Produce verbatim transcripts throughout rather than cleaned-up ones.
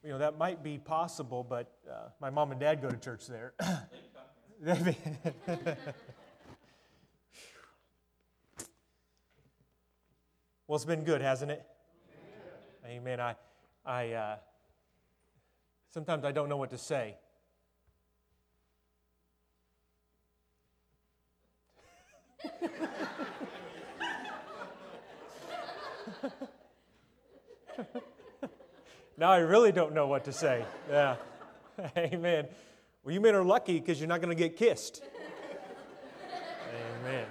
you know, that might be possible, but uh, my mom and dad go to church there. Well, it's been good, hasn't it? Amen. I, I, uh, sometimes I don't know what to say. Now I really don't know what to say. Yeah. Amen. Well, you men are lucky because you're not going to get kissed. Amen.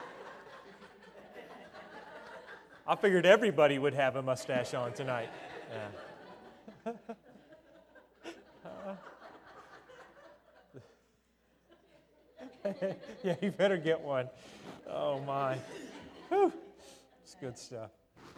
I figured everybody would have a mustache on tonight. Yeah. Yeah, you better get one. Oh, my. Whew. It's good stuff.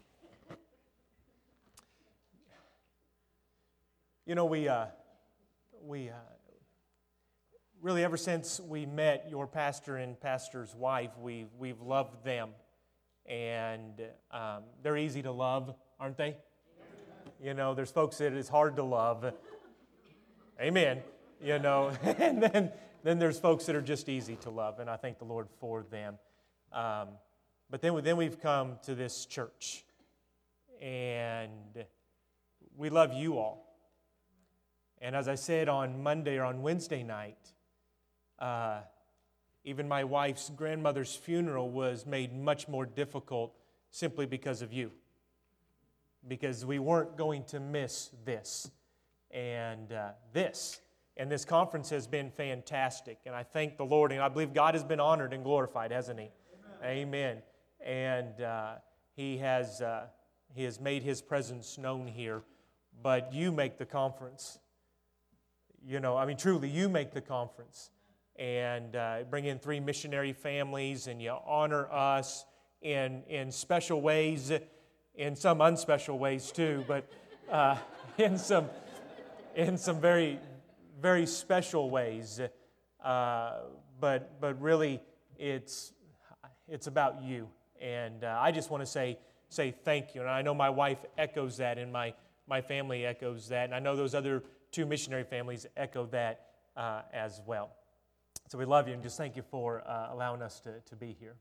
You know, we, uh, we uh, really, ever since we met your pastor and pastor's wife, we, we've loved them. And um, they're easy to love, aren't they? You know, there's folks that it's hard to love. Amen. You know, and then, then there's folks that are just easy to love, and I thank the Lord for them. Um, but then, then we've come to this church, and we love you all. And as I said on Monday or on Wednesday night, uh, even my wife's grandmother's funeral was made much more difficult simply because of you. Because we weren't going to miss this. And uh, this. And this conference has been fantastic. And I thank the Lord. And I believe God has been honored and glorified, hasn't He? Amen. Amen. And uh, He has, uh, He has made His presence known here. But you make the conference. You know, I mean, truly, you make the conference. And uh, bring in three missionary families, and you honor us in in special ways, in some unspecial ways too, but uh, in some in some very very special ways. Uh, but but really, it's it's about you, and uh, I just want to say say thank you. And I know my wife echoes that, and my my family echoes that, and I know those other two missionary families echo that uh, as well. So we love you and just thank you for uh, allowing us to, to be here.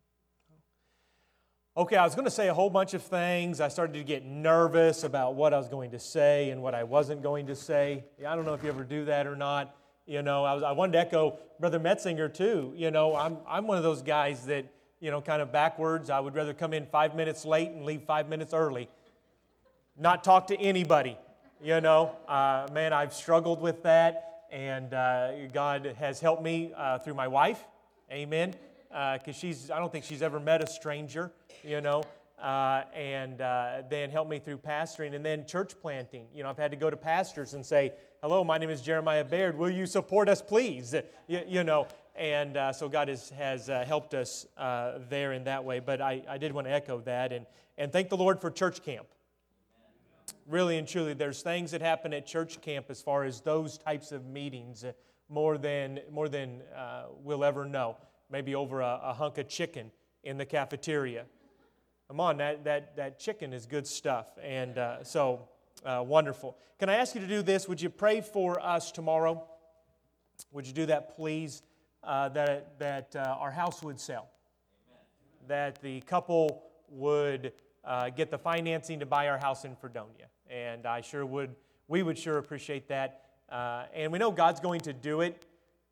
Okay, I was going to say a whole bunch of things. I started to get nervous about what I was going to say and what I wasn't going to say. Yeah, I don't know if you ever do that or not. You know, I was I wanted to echo Brother Metzinger too. You know, I'm I'm one of those guys that, you know, kind of backwards. I would rather come in five minutes late and leave five minutes early. Not talk to anybody. You know, uh, man, I've struggled with that, and uh, God has helped me uh, through my wife, amen, because uh, she's, I don't think she's ever met a stranger, you know, uh, and uh, then helped me through pastoring, and then church planting. You know, I've had to go to pastors and say, hello, my name is Jeremiah Baird, will you support us, please, you, you know, and uh, so God has, has uh, helped us uh, there in that way, but I, I did want to echo that, and, and thank the Lord for church camp. Really and truly, there's things that happen at church camp as far as those types of meetings, uh, more than more than uh, we'll ever know. Maybe over a, a hunk of chicken in the cafeteria. Come on, that that that chicken is good stuff, and uh, so uh, wonderful. Can I ask you to do this? Would you pray for us tomorrow? Would you do that, please? Uh, that that uh, our house would sell. Amen. That the couple would uh, get the financing to buy our house in Fredonia. And I sure would, we would sure appreciate that. Uh, and we know God's going to do it.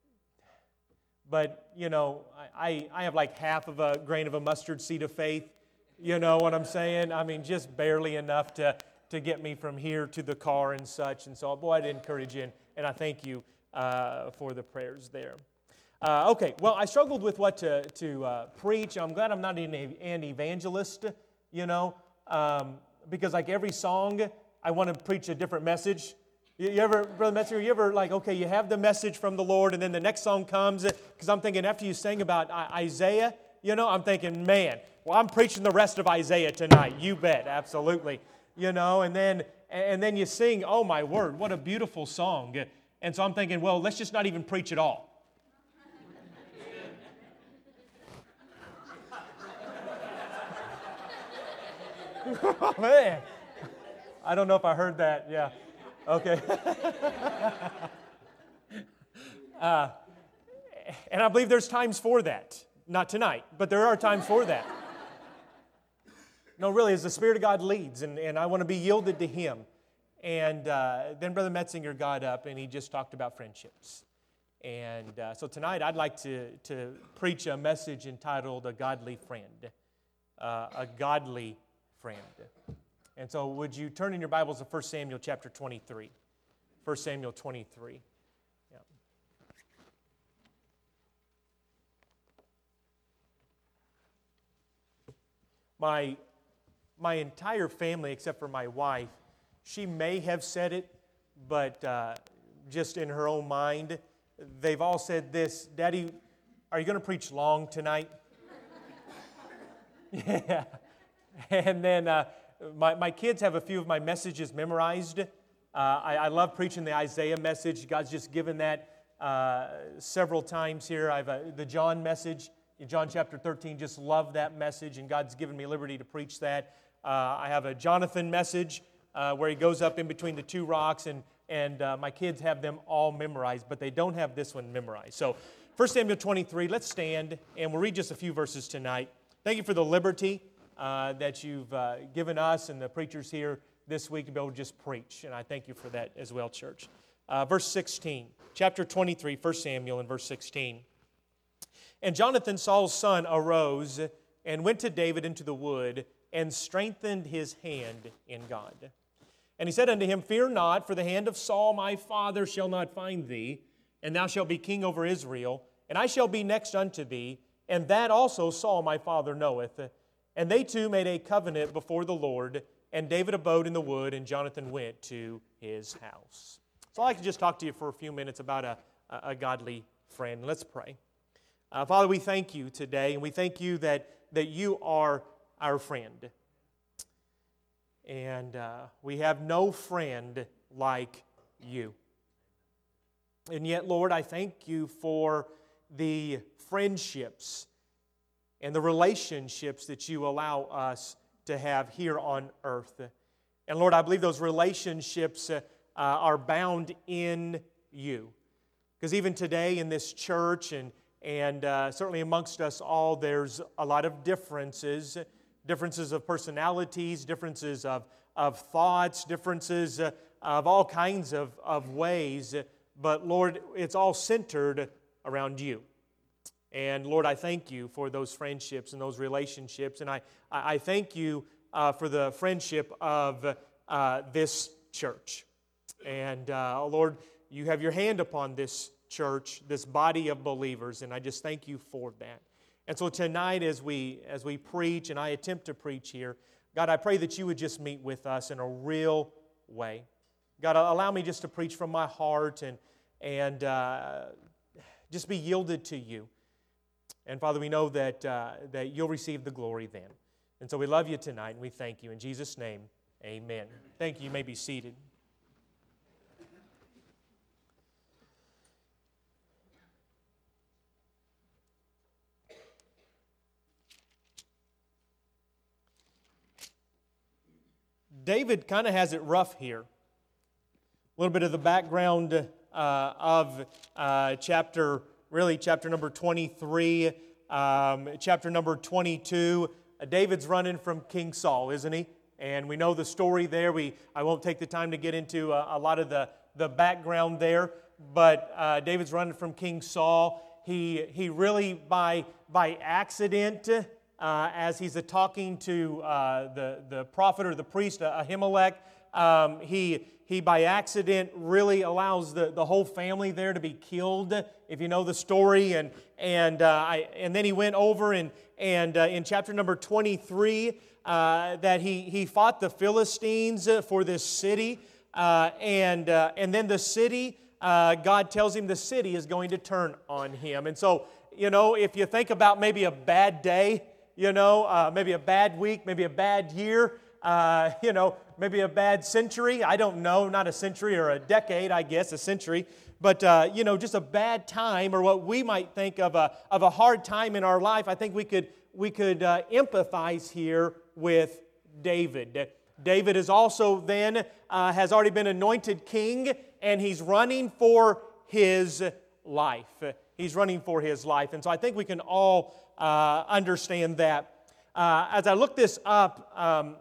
But, you know, I, I have like half of a grain of a mustard seed of faith. You know what I'm saying? I mean, just barely enough to, to get me from here to the car and such. And so, boy, I'd encourage you. And, and I thank you uh, for the prayers there. Uh, okay, well, I struggled with what to, to uh, preach. I'm glad I'm not an, an evangelist, you know, um, because like every song, I want to preach a different message. You, you ever, Brother Metzinger, you ever like, okay, you have the message from the Lord, and then the next song comes, because I'm thinking after you sing about Isaiah, you know, I'm thinking, man, well, I'm preaching the rest of Isaiah tonight. You bet, absolutely. You know, and then and then you sing, oh my word, what a beautiful song. And so I'm thinking, well, let's just not even preach at all. Oh, man. I don't know if I heard that, yeah. Okay. uh, and I believe there's times for that. Not tonight, but there are times for that. No, really, as the Spirit of God leads, and, and I want to be yielded to Him. And uh, then Brother Metzinger got up, and he just talked about friendships. And uh, so tonight, I'd like to, to preach a message entitled A Godly Friend. Uh, a Godly Friend. And so would you turn in your Bibles to First Samuel chapter twenty-three. First Samuel twenty-three. Yeah. My, my entire family, except for my wife, she may have said it, but uh, just in her own mind, they've all said this, Daddy, are you going to preach long tonight? Yeah. And then uh, my, my kids have a few of my messages memorized. Uh, I, I love preaching the Isaiah message. God's just given that uh, several times here. I have a, the John message. In John chapter thirteen, just love that message, and God's given me liberty to preach that. Uh, I have a Jonathan message uh, where he goes up in between the two rocks, and, and uh, my kids have them all memorized, but they don't have this one memorized. So First Samuel twenty-three, let's stand, and we'll read just a few verses tonight. Thank you for the liberty uh, that you've uh, given us and the preachers here this week to be able to just preach, and I thank you for that as well, church. Uh, verse sixteen, chapter twenty-three, First Samuel, and verse sixteen. And Jonathan, Saul's son, arose and went to David into the wood and strengthened his hand in God. And he said unto him, Fear not, for the hand of Saul my father shall not find thee, and thou shalt be king over Israel, and I shall be next unto thee, and that also Saul my father knoweth. And they two made a covenant before the Lord, and David abode in the wood, and Jonathan went to his house. So I'd like to just talk to you for a few minutes about a, a godly friend. Let's pray. Uh, Father, we thank you today, and we thank you that, that you are our friend. And uh, we have no friend like you. And yet, Lord, I thank you for the friendships and the relationships that you allow us to have here on earth. And Lord, I believe those relationships uh, uh, are bound in you. Because even today in this church and And uh, certainly amongst us all, there's a lot of differences, differences of personalities, differences of, of thoughts, differences uh, of all kinds of, of ways. But Lord, it's all centered around you. And Lord, I thank you for those friendships and those relationships. And I, I thank you uh, for the friendship of uh, this church. And uh, Lord, you have your hand upon this church, this body of believers, and I just thank you for that. And so tonight as we as we preach, and I attempt to preach here, God, I pray that you would just meet with us in a real way. God, allow me just to preach from my heart and, and uh, just be yielded to you. And Father, we know that, uh, that you'll receive the glory then. And so we love you tonight, and we thank you. In Jesus' name, amen. Thank you. You may be seated. David kind of has it rough here. A little bit of the background uh, of uh, chapter, really chapter number twenty-three, um, chapter number twenty-two. Uh, David's running from King Saul, isn't he? And we know the story there. We I won't take the time to get into a, a lot of the, the background there, but uh, David's running from King Saul. He he really by by accident. Uh, as he's uh, talking to uh, the, the prophet or the priest, uh, Ahimelech, um, he, he by accident really allows the, the whole family there to be killed, if you know the story. And, and, uh, I, and then he went over and, and uh, in chapter number twenty-three, uh, that he, he fought the Philistines for this city. Uh, and, uh, and then the city, uh, God tells him the city is going to turn on him. And so, you know, if you think about maybe a bad day, you know, uh, maybe a bad week, maybe a bad year, uh, you know, maybe a bad century. I don't know, not a century or a decade, I guess, a century. But, uh, you know, just a bad time or what we might think of a, of a hard time in our life. I think we could, we could uh, empathize here with David. David is also then, uh, has already been anointed king, and he's running for his life. He's running for his life. And so I think we can all uh, understand that. Uh, as I look this up, um,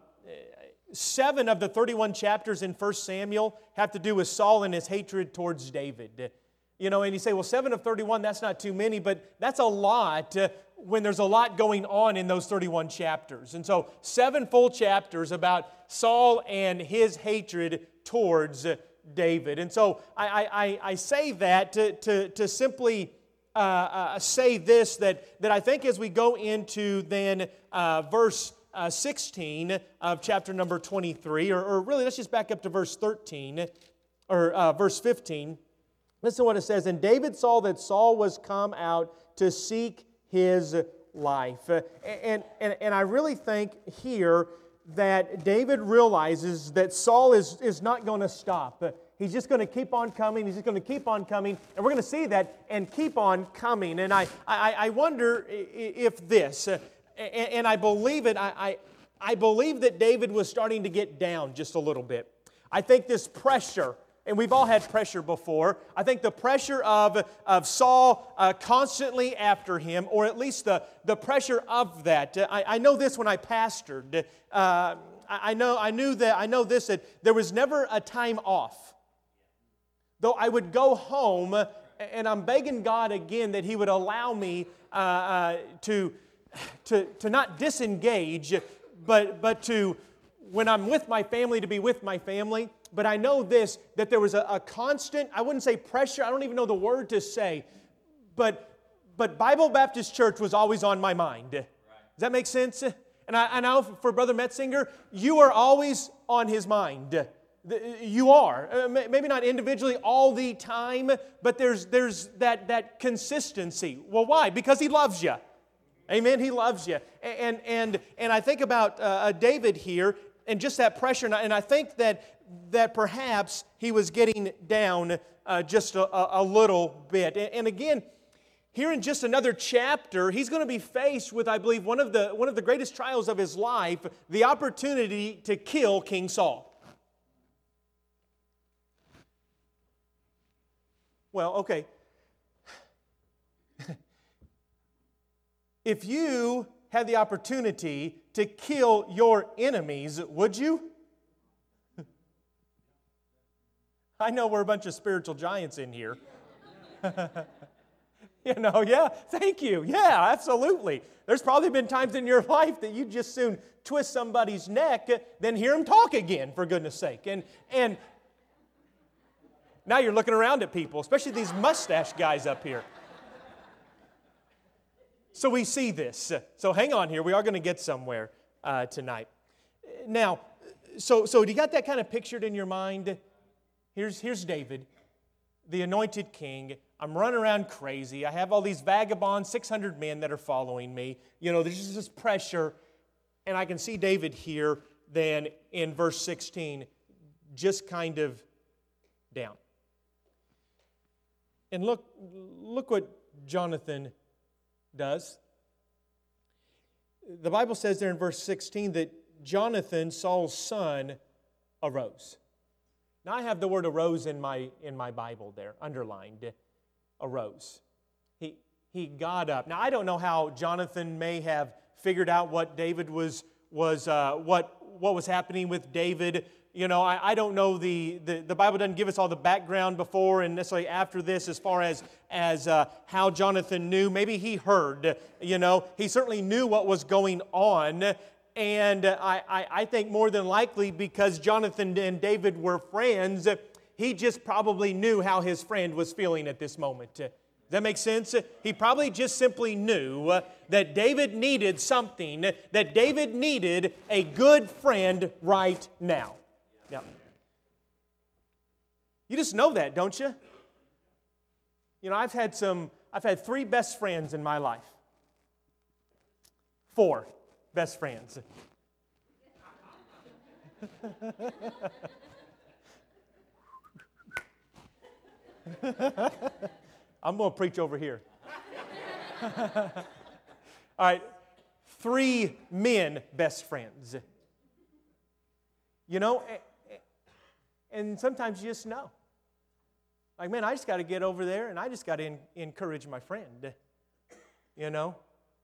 seven of the thirty-one chapters in First Samuel have to do with Saul and his hatred towards David. You know, and you say, well, seven of thirty-one, that's not too many, but that's a lot uh, when there's a lot going on in those thirty-one chapters. And so seven full chapters about Saul and his hatred towards David. And so I, I, I say that to, to, to simply uh, uh, say this, that, that I think as we go into then uh, verse uh, sixteen of chapter number twenty-three, or, or really let's just back up to verse thirteen, or uh, verse fifteen. Listen to what it says. And David saw that Saul was come out to seek his life. Uh, and, and, and I really think here that David realizes that Saul is, is not going to stop. Uh, he's just going to keep on coming. He's just going to keep on coming. And we're going to see that and keep on coming. And I, I, I wonder if this, uh, and, and I believe it, I, I, I believe that David was starting to get down just a little bit. I think this pressure, and we've all had pressure before. I think the pressure of, of Saul uh, constantly after him, or at least the, the pressure of that. I, I know this when I pastored. Uh, I know I knew that I know this, that there was never a time off. Though I would go home, and I'm begging God again that He would allow me uh, uh, to, to, to not disengage, but, but to, when I'm with my family, to be with my family. But I know this, that there was a, a constant, I wouldn't say pressure, I don't even know the word to say, but, but Bible Baptist Church was always on my mind. Does that make sense? And I, I know for Brother Metzinger, you are always on his mind. You are. Maybe not individually all the time, but there's, there's that, that consistency. Well, why? Because he loves you. Amen? He loves you. And, and, and I think about uh, David here, and just that pressure, and I think that that perhaps he was getting down uh, just a, a little bit. And, and again, here in just another chapter, he's going to be faced with, I believe, one of the one of the greatest trials of his life, the opportunity to kill King Saul. Well, okay. If you had the opportunity to kill your enemies, would you? I know we're a bunch of spiritual giants in here. You know, yeah, thank you. Yeah, absolutely. There's probably been times in your life that you just soon twist somebody's neck than hear them talk again, for goodness sake. And, and now you're looking around at people, especially these mustache guys up here. So we see this. So hang on here. We are going to get somewhere uh, tonight. Now, so, so do you got that kind of pictured in your mind? Here's, here's David, the anointed king. I'm running around crazy. I have all these vagabonds, six hundred men that are following me. You know, there's just this pressure. And I can see David here then in verse sixteen, just kind of down. And look, look what Jonathan does. The Bible says there in verse sixteen that Jonathan, Saul's son, arose. Now I have the word arose in my in my Bible there, underlined. Arose. He he got up. Now I don't know how Jonathan may have figured out what David was was uh, what what was happening with David. You know, I, I don't know the, the the Bible doesn't give us all the background before and necessarily after this as far as as uh, how Jonathan knew. Maybe he heard. You know, he certainly knew what was going on. And I, I, I think more than likely because Jonathan and David were friends, he just probably knew how his friend was feeling at this moment. Does that make sense? He probably just simply knew that David needed something, that David needed a good friend right now. Now, you just know that, don't you? You know, I've had some, I've had three best friends in my life. Four. Best friends. I'm going to preach over here. All right, three men best friends. You know, and sometimes you just know. Like, man, I just got to get over there and I just got to encourage my friend. You know?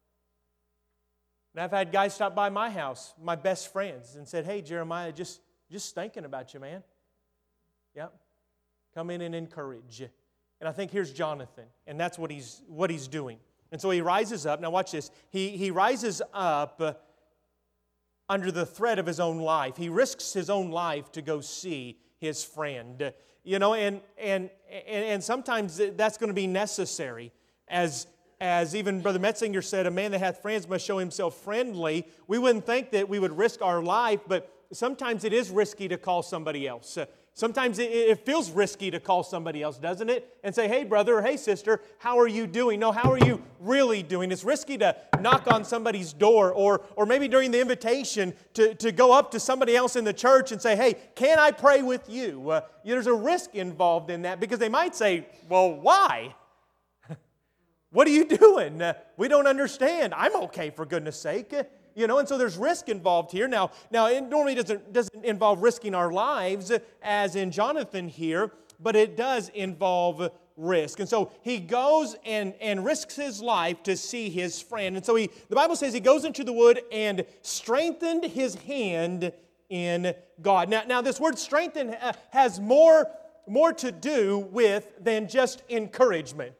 And I've had guys stop by my house, my best friends, and said, hey, Jeremiah, just, just thinking about you, man. Yep. Come in and encourage. And I think here's Jonathan, and that's what he's what he's doing. And so he rises up. Now watch this. He, he rises up uh, under the threat of his own life. He risks his own life to go see his friend. You know, and and and, and sometimes that's going to be necessary. As, as even Brother Metzinger said, a man that hath friends must show himself friendly. We wouldn't think that we would risk our life, but sometimes it is risky to call somebody else. Uh, Sometimes it feels risky to call somebody else, doesn't it? And say, hey, brother, or hey, sister, how are you doing? No, how are you really doing? It's risky to knock on somebody's door, or, or maybe during the invitation to, to go up to somebody else in the church and say, hey, can I pray with you? Uh, there's a risk involved in that, because they might say, well, why? What are you doing? Uh, we don't understand. I'm okay, for goodness sake. You know, and so there's risk involved here. Now, now it normally doesn't, doesn't involve risking our lives, as in Jonathan here, but it does involve risk. And so he goes and, and risks his life to see his friend. And so he, the Bible says he goes into the wood and strengthened his hand in God. Now, now this word strengthen has more, more to do with than just encouragement.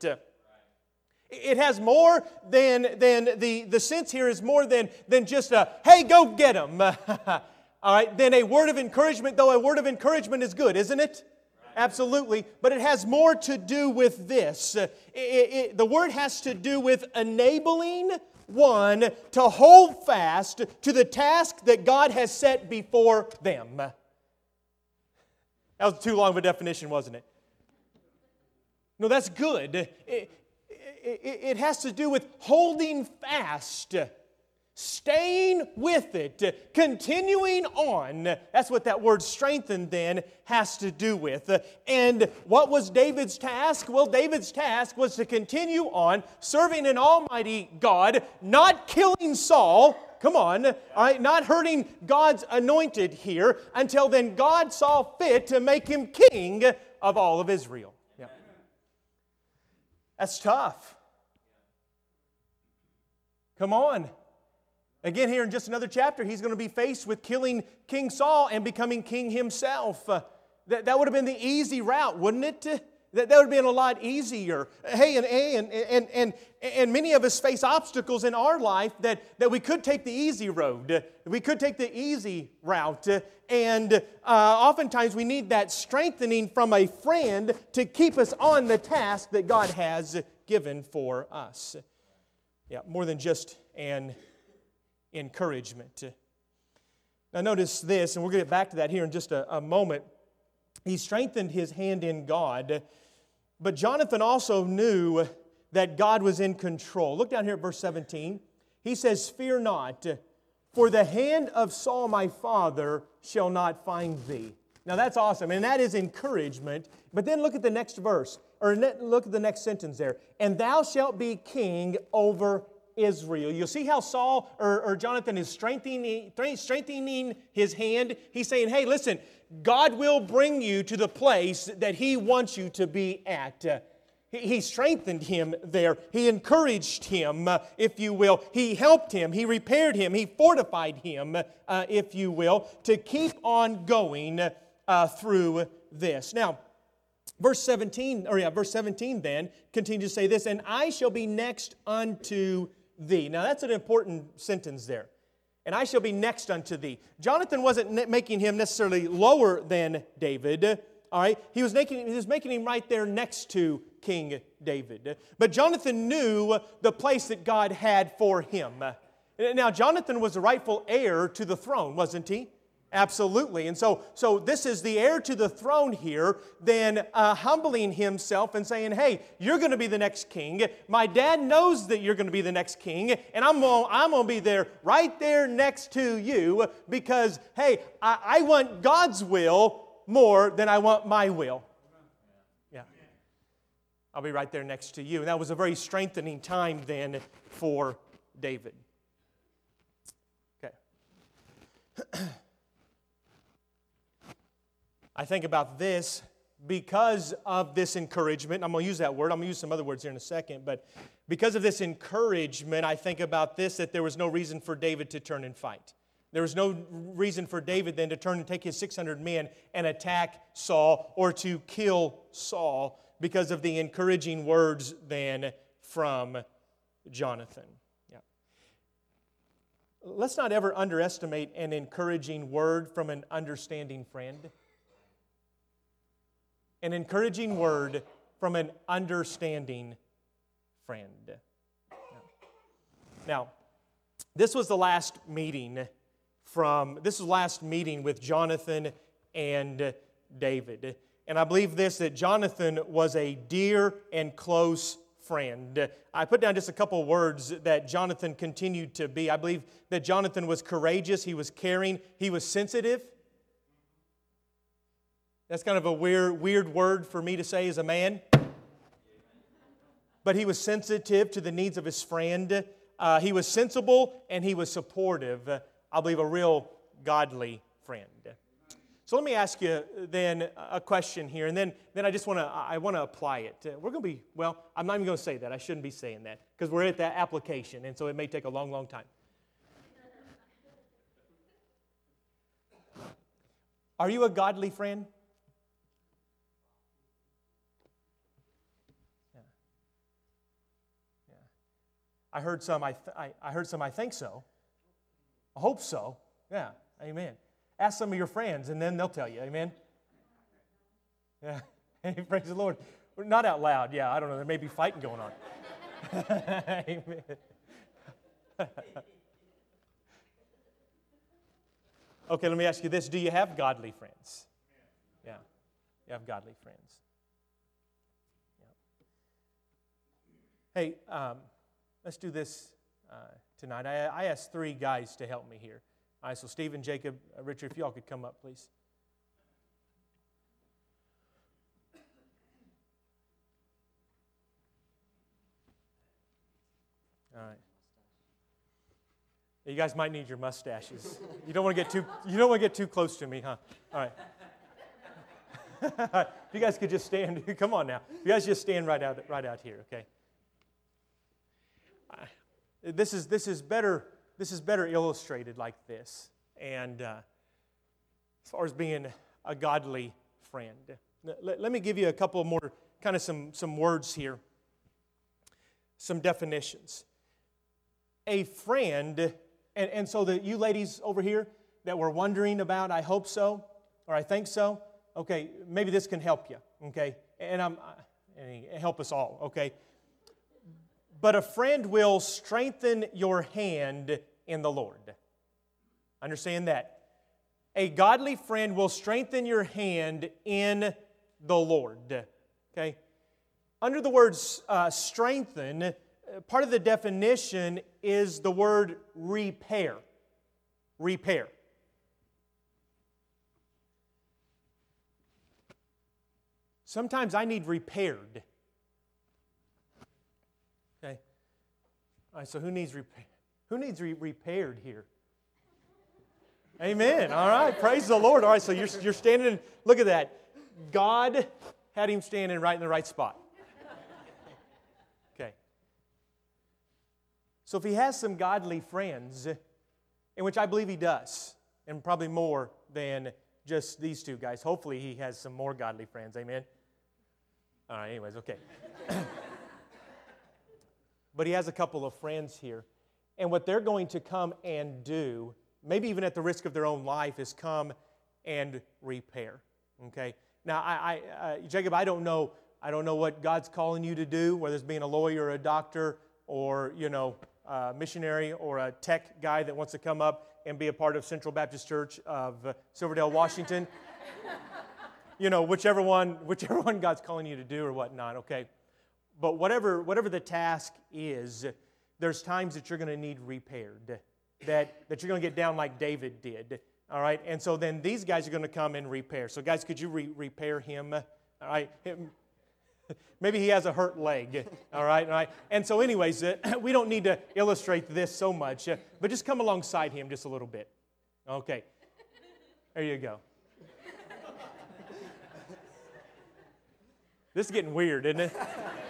It has more than, than the, the sense here is more than, than just a, hey, go get them. All right, than a word of encouragement, though a word of encouragement is good, isn't it? Right. Absolutely. But it has more to do with this. It, it, the word has to do with enabling one to hold fast to the task that God has set before them. That was too long of a definition, wasn't it? No, that's good. It, It has to do with holding fast, staying with it, continuing on. That's what that word strengthen then has to do with. And what was David's task? Well, David's task was to continue on serving an almighty God, not killing Saul. Come on, all right, not hurting God's anointed here, until then God saw fit to make him king of all of Israel. Yeah. That's tough. Come on. Again, here in just another chapter, he's going to be faced with killing King Saul and becoming king himself. Uh, that, that would have been the easy route, wouldn't it? That, that would have been a lot easier. Hey, and, and, and, and, and many of us face obstacles in our life that, that we could take the easy road. We could take the easy route. And uh, oftentimes we need that strengthening from a friend to keep us on the task that God has given for us. Yeah, more than just an encouragement. Now notice this, and we're going to get back to that here in just a, a moment. He strengthened his hand in God, but Jonathan also knew that God was in control. Look down here at verse seventeen. He says, fear not, for the hand of Saul my father shall not find thee. Now that's awesome, and that is encouragement. But then look at the next verse. Or look at the next sentence there. And thou shalt be king over Israel. You'll see how Saul or, or Jonathan is strengthening, strengthening his hand. He's saying, hey, listen, God will bring you to the place that He wants you to be at. Uh, he, he strengthened him there. He encouraged him, uh, if you will. He helped him. He repaired him. He fortified him, uh, if you will, to keep on going uh, through this. Now, Verse seventeen, or yeah, verse seventeen then continues to say this, and I shall be next unto thee. Now that's an important sentence there. And I shall be next unto thee. Jonathan wasn't making him necessarily lower than David. All right, he was making he was making him right there next to King David. But Jonathan knew the place that God had for him. Now Jonathan was the rightful heir to the throne, wasn't he? Absolutely. And so, so this is the heir to the throne here, then uh, humbling himself and saying, hey, you're going to be the next king. My dad knows that you're going to be the next king, and I'm going I'm to be there, right there next to you, because, hey, I, I want God's will more than I want my will. Yeah. I'll be right there next to you. And that was a very strengthening time then for David. Okay. I think about this because of this encouragement. I'm going to use that word. I'm going to use some other words here in a second. But because of this encouragement, I think about this, that there was no reason for David to turn and fight. There was no reason for David then to turn and take his six hundred men and attack Saul or to kill Saul because of the encouraging words then from Jonathan. Yeah. Let's not ever underestimate an encouraging word from an understanding friend. An encouraging word from an understanding friend. Now, this was the last meeting from, this was the last meeting with Jonathan and David. And I believe this, that Jonathan was a dear and close friend. I put down just a couple words that Jonathan continued to be. I believe that Jonathan was courageous, he was caring, he was sensitive. That's kind of a weird, weird word for me to say as a man. But he was sensitive to the needs of his friend. Uh, he was sensible and he was supportive. I believe a real godly friend. So let me ask you then a question here, and then, then I just want to I want to apply it. We're going to be, well, I'm not even going to say that. I shouldn't be saying that because we're at that application, and so it may take a long, long time. Are you a godly friend? Yeah. Yeah. I heard some. I, th- I I heard some. I think so. I hope so. Yeah. Amen. Ask some of your friends, and then they'll tell you. Amen? Yeah. Hey, praise the Lord. Not out loud. Yeah, I don't know. There may be fighting going on. Amen. Okay, let me ask you this. Do you have godly friends? Yeah. You have godly friends. Yeah. Hey, um, let's do this uh, tonight. I, I asked three guys to help me here. All right, so Stephen, Jacob, uh, Richard, if y'all could come up, please. All right. You guys might need your mustaches. You don't want to get too. You don't want to get too close to me, huh? All right. If you guys could just stand. Come on now. You guys just stand right out, right out here, okay? This is this is better. This is better illustrated like this. And uh, as far as being a godly friend, let, let me give you a couple more, kind of some, some words here, some definitions. A friend, and, and so that you ladies over here that were wondering about, I hope so, or I think so, okay, maybe this can help you, okay? And I'm and help us all, okay? But a friend will strengthen your hand in the Lord. Understand that. A godly friend will strengthen your hand in the Lord. Okay? Under the words uh, strengthen, part of the definition is the word repair. Repair. Sometimes I need repaired. Okay? All right, so who needs repair? Who needs re- repaired here? Amen. All right. Praise the Lord. All right, so you're, you're standing, look at that. God had him standing right in the right spot. Okay. So if he has some godly friends, in which I believe he does, and probably more than just these two guys. Hopefully he has some more godly friends. Amen. All right, anyways, okay. But he has a couple of friends here. And what they're going to come and do, maybe even at the risk of their own life, is come and repair. Okay. Now, I, I uh, Jacob, I don't know. I don't know what God's calling you to do, whether it's being a lawyer or a doctor, or you know, a missionary or a tech guy that wants to come up and be a part of Central Baptist Church of uh, Silverdale, Washington. You know, whichever one, whichever one God's calling you to do or whatnot. Okay. But whatever, whatever the task is, there's times that you're going to need repaired, that, that you're going to get down like David did, all right? And so then these guys are going to come and repair. So guys, could you re- repair him, all right? Him. Maybe he has a hurt leg, all right? All right? And so anyways, uh, we don't need to illustrate this so much, uh, but just come alongside him just a little bit. Okay. There you go. This is getting weird, isn't it?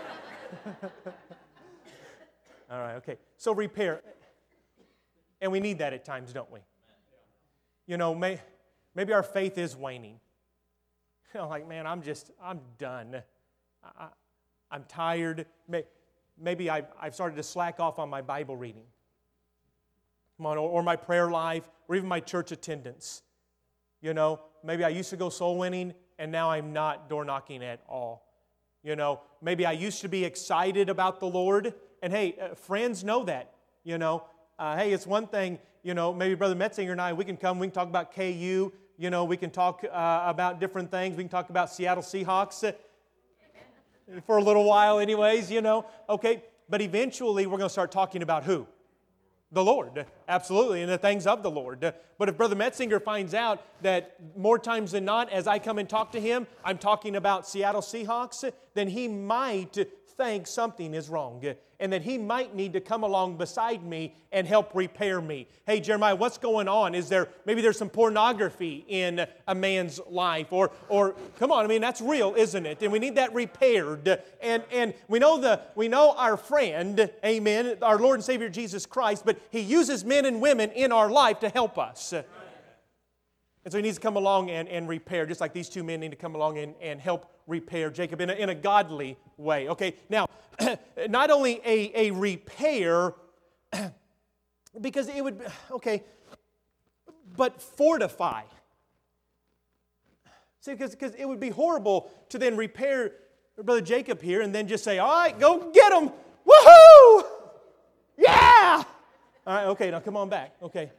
All right, okay. So repair. And we need that at times, don't we? You know, may, maybe our faith is waning. You know, like, man, I'm just, I'm done. I, I'm tired. Maybe I've, I've started to slack off on my Bible reading. Come on, or, or my prayer life, or even my church attendance. You know, maybe I used to go soul winning, and now I'm not door knocking at all. You know, maybe I used to be excited about the Lord, and hey, uh, friends know that. You know, uh, hey, it's one thing, you know, maybe Brother Metzinger and I, we can come, we can talk about K U, you know, we can talk uh, about different things, we can talk about Seattle Seahawks uh, for a little while anyways, you know, okay, but eventually we're going to start talking about who? The Lord, absolutely, and the things of the Lord. But if Brother Metzinger finds out that more times than not, as I come and talk to him, I'm talking about Seattle Seahawks, then he might think something is wrong, and that he might need to come along beside me and help repair me. Hey, Jeremiah, what's going on? Is there, maybe there's some pornography in a man's life, or, or come on, I mean, that's real, isn't it? And we need that repaired. And, and we know the, we know our friend, amen, our Lord and Savior Jesus Christ, but He uses men and women in our life to help us. And so He needs to come along and, and repair, just like these two men need to come along and, and help repair Jacob in a, in a godly way. Okay, now, not only a, a repair, because it would, okay, but fortify. See, because because it would be horrible to then repair Brother Jacob here and then just say, all right, go get him. Woohoo! Yeah! All right, okay, now come on back. Okay.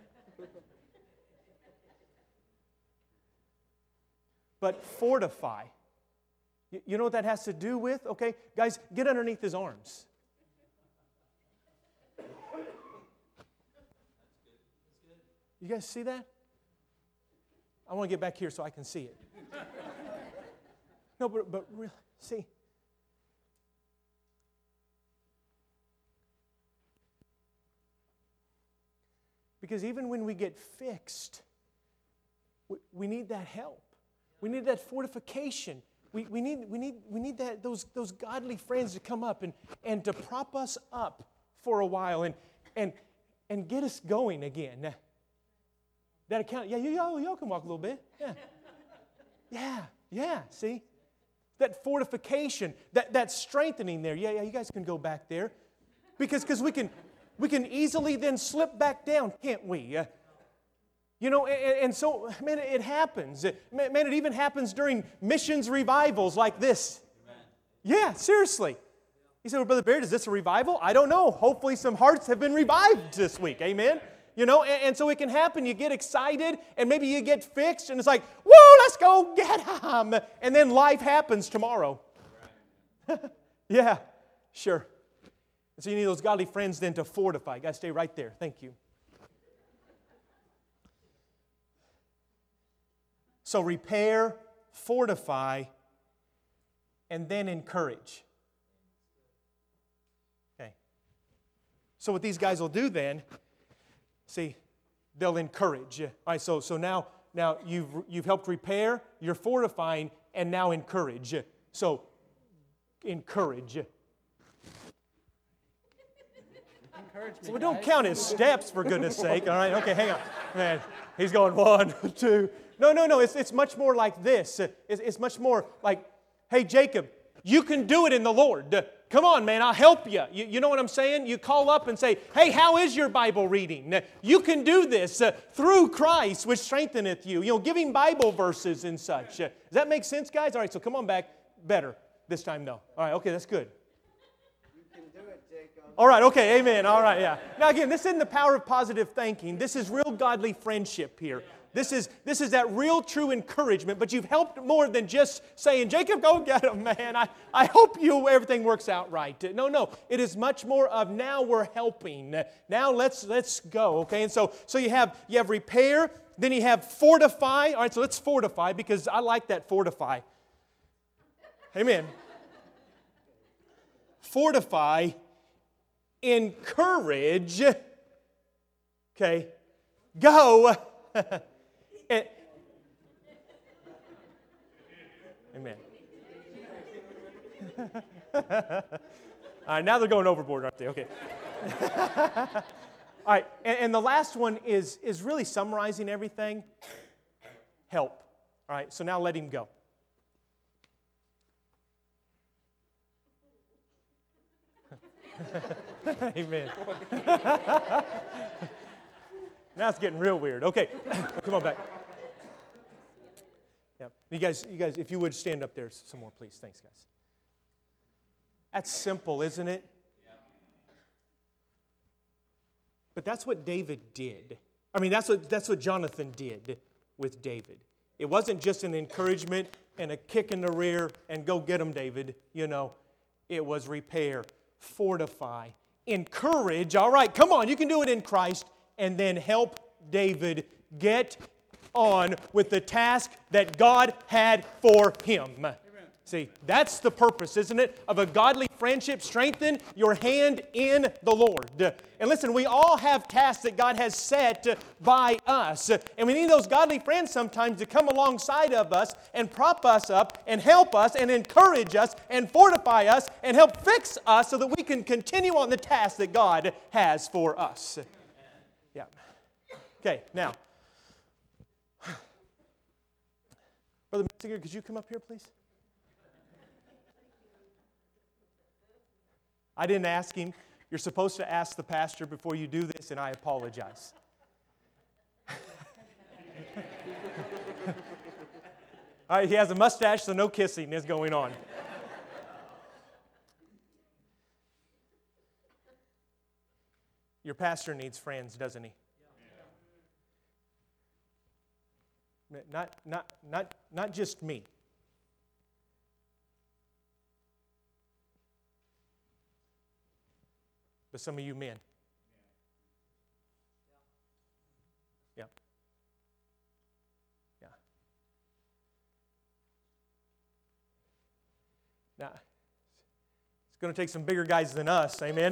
But fortify. You know what that has to do with? Okay, guys, get underneath his arms. You guys see that? I want to get back here so I can see it. No, but, but really, see. Because even when we get fixed, we, we need that help. We need that fortification. We, we need, we need, we need that, those, those godly friends to come up and, and to prop us up for a while and, and, and get us going again. That account, yeah, y'all, y'all can walk a little bit. Yeah. Yeah, yeah, see? That fortification, that, that strengthening there. Yeah, yeah, you guys can go back there. Because because we can we can easily then slip back down, can't we? Uh, You know, and, and so, man, it happens. Man, it even happens during missions revivals like this. Amen. Yeah, seriously. You say, well, Brother Baird, is this a revival? I don't know. Hopefully some hearts have been revived this week. Amen? You know, and, and so it can happen. You get excited, and maybe you get fixed, and it's like, whoa, let's go get him. And then life happens tomorrow. Right. Yeah, sure. And so you need those godly friends then to fortify. You got to stay right there. Thank you. So repair, fortify, and then encourage. Okay. So what these guys will do then, see, they'll encourage. All right, so so now now you've you've helped repair, you're fortifying, and now encourage. So encourage. Encourage me, well, don't guys. Count his steps, for goodness sake. All right, okay, hang on. Man, he's going one, two. No, no, no, it's, it's much more like this. It's, it's much more like, hey, Jacob, you can do it in the Lord. Come on, man, I'll help you. you. You know what I'm saying? You call up and say, hey, how is your Bible reading? You can do this uh, through Christ, which strengtheneth you. You know, giving Bible verses and such. Uh, does that make sense, guys? All right, so come on back. Better. This time, no. All right, okay, that's good. You can do it, Jacob. All right, okay, amen. All right, yeah. Now, again, this isn't the power of positive thinking. This is real godly friendship here. This is, this is that real, true encouragement, but you've helped more than just saying, Jacob, go get him, man. I, I hope you everything works out right. No, no. It is much more of now we're helping. Now let's let's go, okay? And so so you have you have repair, then you have fortify. All right, so let's fortify because I like that fortify. Amen. Fortify, encourage, okay, go. And, amen. All right, now they're going overboard, aren't they? Okay. All right, and, and the last one is, is really summarizing everything. Help. All right, so now let him go. Amen. Now it's getting real weird. Okay, come on back. Yeah, you guys, you guys, if you would stand up there some more, please. Thanks, guys. That's simple, isn't it? But that's what David did. I mean, that's what that's what Jonathan did with David. It wasn't just an encouragement and a kick in the rear and go get him, David. You know, it was repair, fortify, encourage. All right, come on, you can do it in Christ. And then help David get on with the task that God had for him. Amen. See, that's the purpose, isn't it, of a godly friendship. Strengthen your hand in the Lord. And listen, we all have tasks that God has set by us. And we need those godly friends sometimes to come alongside of us and prop us up and help us and encourage us and fortify us and help fix us so that we can continue on the task that God has for us. Yeah. Okay, now. Brother Messenger, could you come up here, please? I didn't ask him. You're supposed to ask the pastor before you do this, and I apologize. All right, he has a mustache, so no kissing is going on. Your pastor needs friends, doesn't he? Not, not, not, not just me. But some of you men. Yeah. Yeah. Now, it's going to take some bigger guys than us, amen?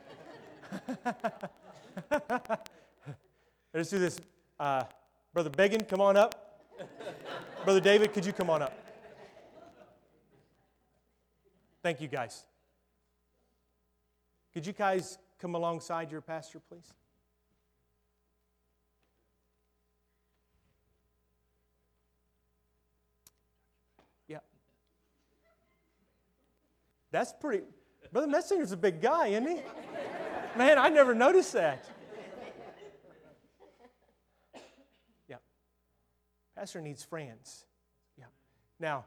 Let's do this. Uh, Brother Began, come on up. Brother David, could you come on up? Thank you, guys. Could you guys come alongside your pastor, please? Yeah. That's pretty... Brother Messinger's a big guy, isn't he? Man, I never noticed that. Yeah. Pastor needs friends. Yeah. Now,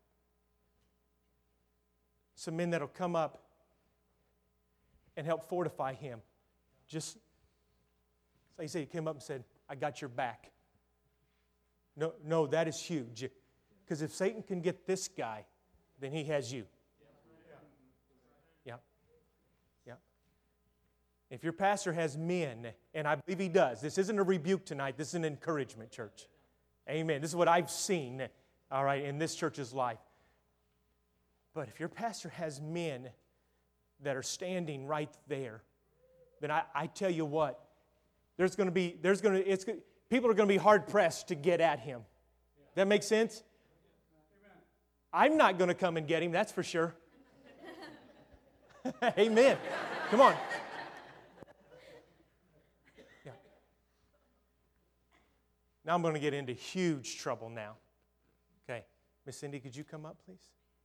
some men that'll come up and help fortify him. Just, like you say, he came up and said, I got your back. No, no, that is huge. Because if Satan can get this guy, then he has you. Yeah. Yeah. If your pastor has men, and I believe he does, this isn't a rebuke tonight, this is an encouragement, church. Amen. This is what I've seen, all right, in this church's life. But if your pastor has men that are standing right there, then I, I tell you what, there's going to be, there's going to, it's, people are going to be hard pressed to get at him. That make sense? I'm not going to come and get him, that's for sure. Amen. Come on. Yeah. Now I'm going to get into huge trouble now. Okay. Miss Cindy, could you come up, please?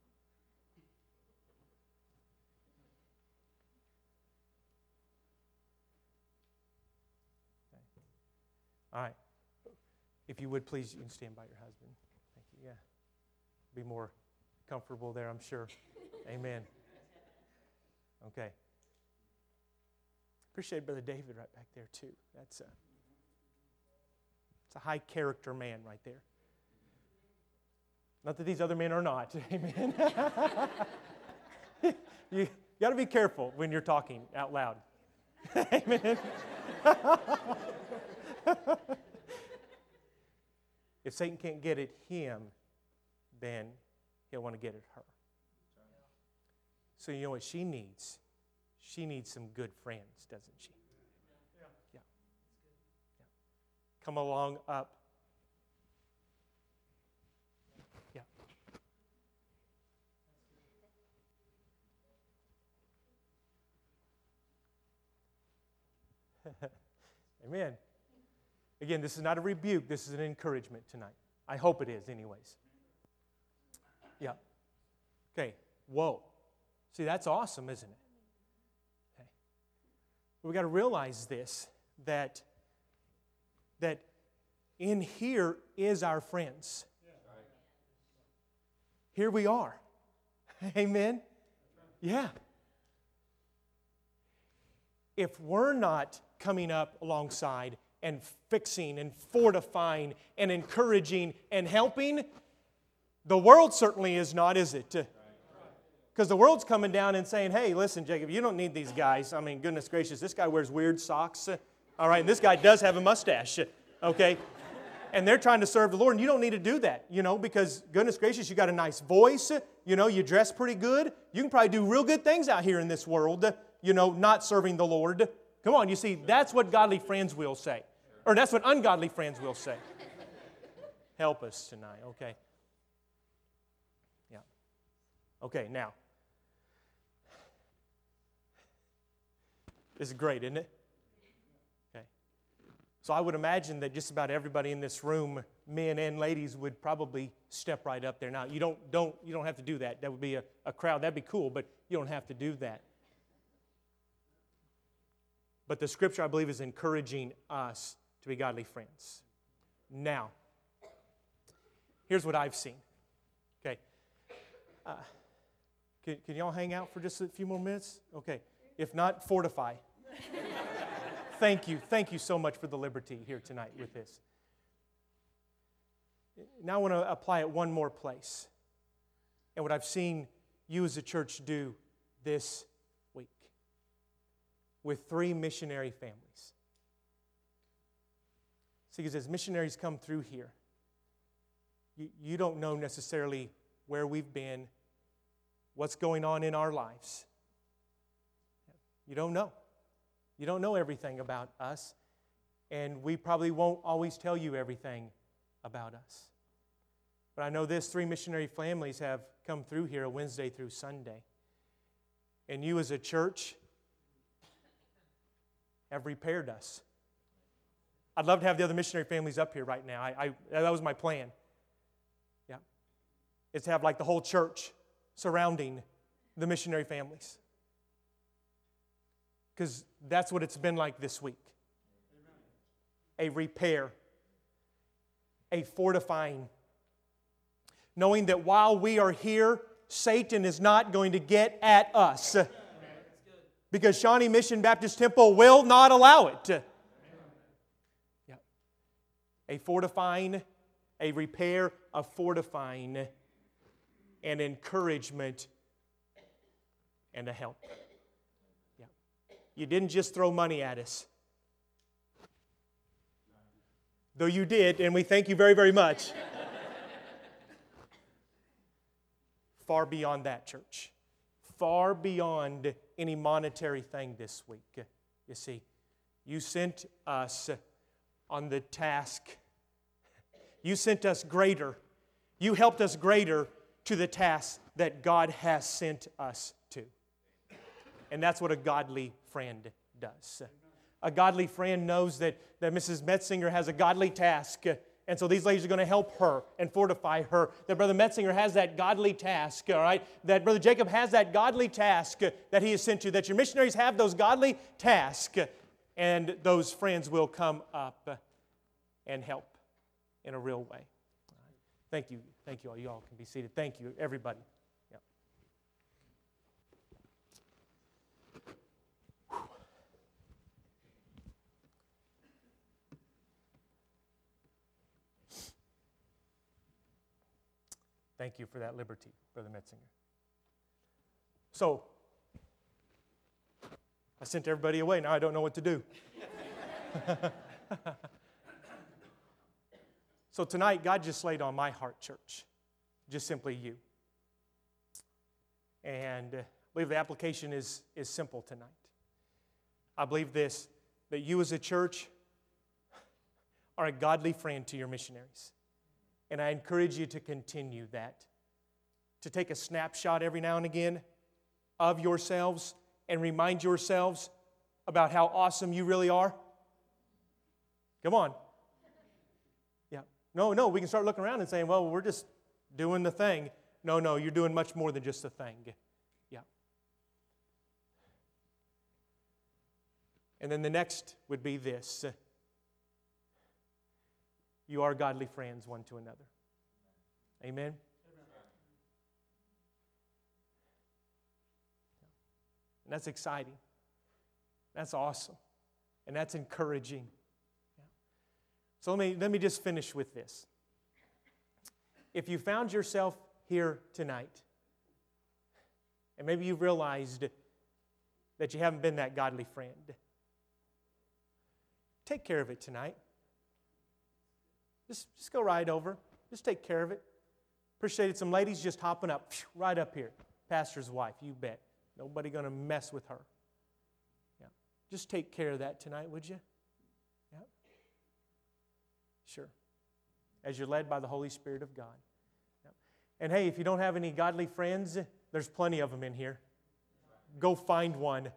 All right. If you would, please, you can stand by your husband. Thank you. Yeah. Be more comfortable there, I'm sure. Amen. Okay. Appreciate Brother David right back there, too. That's a, it's a high character man right there. Not that these other men are not. Amen. You got to be careful when you're talking out loud. Amen. If Satan can't get at him, then he'll want to get at her. So you know what she needs? She needs some good friends, doesn't she? Yeah. Yeah. Come along up. Yeah. Amen. Again, this is not a rebuke. This is an encouragement tonight. I hope it is anyways. Yeah. Okay. Whoa. See, that's awesome, isn't it? Okay. We've got to realize this, that, that in here is our friends. Here we are. Amen? Yeah. If we're not coming up alongside and fixing and fortifying and encouraging and helping, the world certainly is not, is it? Because the world's coming down and saying, hey, listen, Jacob, you don't need these guys. I mean, goodness gracious, this guy wears weird socks. All right, and this guy does have a mustache. Okay? And they're trying to serve the Lord, and you don't need to do that, you know, because goodness gracious, you got a nice voice, you know, you dress pretty good. You can probably do real good things out here in this world, you know, not serving the Lord. Come on, you see, that's what godly friends will say. Or that's what ungodly friends will say. Help us tonight, okay? Yeah. Okay, now. This is great, isn't it? Okay. So I would imagine that just about everybody in this room, men and ladies, would probably step right up there. Now, you don't, don't, you don't have to do that. That would be a, a crowd. That'd be cool, but you don't have to do that. But the Scripture, I believe, is encouraging us to be godly friends. Now, here's what I've seen. Okay. Uh, can, can y'all hang out for just a few more minutes? Okay. If not, fortify. Thank you. Thank you so much for the liberty here tonight with this. Now I want to apply it one more place. And what I've seen you as a church do this week with three missionary families. See, because as missionaries come through here, you, you don't know necessarily where we've been, what's going on in our lives. You don't know. You don't know everything about us, and we probably won't always tell you everything about us. But I know this, three missionary families have come through here Wednesday through Sunday. And you as a church have repaired us. I'd love to have the other missionary families up here right now. I, I, that was my plan. Yeah. It's to have like the whole church surrounding the missionary families. Because that's what it's been like this week. A repair. A fortifying. Knowing that while we are here, Satan is not going to get at us. Because Shawnee Mission Baptist Temple will not allow it. Yeah. A fortifying, a repair, a fortifying, an encouragement, and a help. Yeah. You didn't just throw money at us. Though you did, and we thank you very, very much. Far beyond that, church. Far beyond any monetary thing this week. You see, you sent us on the task. You sent us greater. You helped us greater to the task that God has sent us to. And that's what a godly friend does. A godly friend knows that, that Missus Metzinger has a godly task. And so these ladies are going to help her and fortify her. That Brother Metzinger has that godly task, all right? That Brother Jacob has that godly task that he has sent you. That your missionaries have those godly tasks. And those friends will come up and help in a real way. Thank you. Thank you all. You all can be seated. Thank you, everybody. Yeah. Thank you for that liberty, Brother Metzinger. So, I sent everybody away. Now I don't know what to do. So tonight, God just laid on my heart, church, just simply you. And I believe the application is, is simple tonight. I believe this, that you as a church are a godly friend to your missionaries. And I encourage you to continue that. To take a snapshot every now and again of yourselves and remind yourselves about how awesome you really are? Come on. Yeah. No, no, we can start looking around and saying, well, we're just doing the thing. No, no, you're doing much more than just the thing. Yeah. And then the next would be this. You are godly friends one to another. Amen? And that's exciting. That's awesome. And that's encouraging. So let me, let me just finish with this. If you found yourself here tonight, and maybe you've realized that you haven't been that godly friend, take care of it tonight. Just, just go right over. Just take care of it. Appreciated some ladies just hopping up, right up here. Pastor's wife, you bet. Nobody going to mess with her. Yeah. Just take care of that tonight, would you? Yeah. Sure. As you're led by the Holy Spirit of God. Yeah. And hey, if you don't have any godly friends, there's plenty of them in here. Go find one.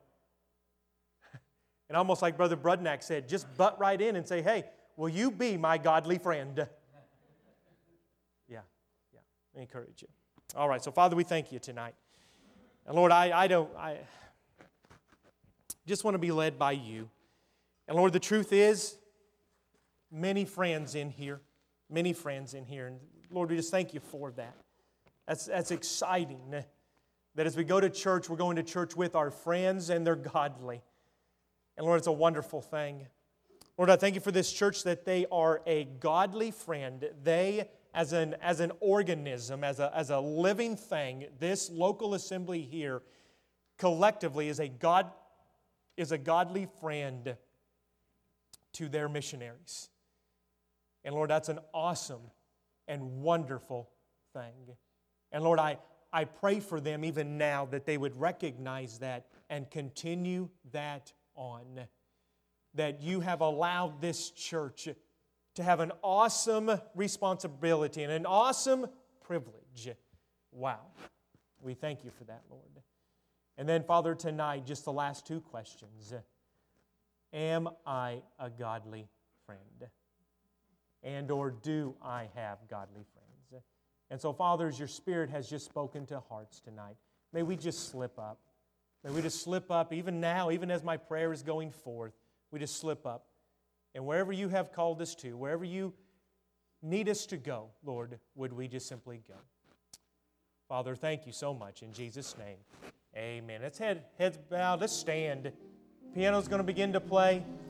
And almost like Brother Brudnack said, just butt right in and say, hey, will you be my godly friend? Yeah, yeah. I encourage you. All right, so Father, we thank you tonight. And Lord, I, I don't, I just want to be led by you. And Lord, the truth is, many friends in here, many friends in here. And Lord, we just thank you for that. That's, that's exciting. That as we go to church, we're going to church with our friends and they're godly. And Lord, it's a wonderful thing. Lord, I thank you for this church that they are a godly friend. They, as an, as an organism, as a, as a living thing, this local assembly here collectively is a, God, is a godly friend to their missionaries. And Lord, that's an awesome and wonderful thing. And Lord, I, I pray for them even now that they would recognize that and continue that on. That you have allowed this church to have an awesome responsibility and an awesome privilege. Wow. We thank you for that, Lord. And then, Father, tonight, just the last two questions. Am I a godly friend? And or do I have godly friends? And so, Father, as your Spirit has just spoken to hearts tonight, may we just slip up. May we just slip up even now, even as my prayer is going forth. We just slip up. And wherever you have called us to, wherever you need us to go, Lord, would we just simply go. Father, thank you so much. In Jesus' name, amen. Let's head, heads bowed. Let's stand. Piano's going to begin to play.